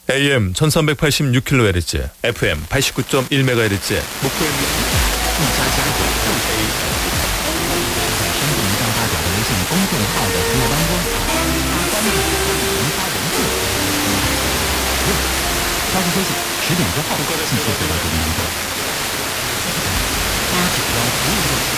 AM 1386kHz, FM 89.1MHz, 목포입니다. 生不能上发表的微信公众号的朋友当中，关注文发文字。消息10点之后继续回到节目当中。891服务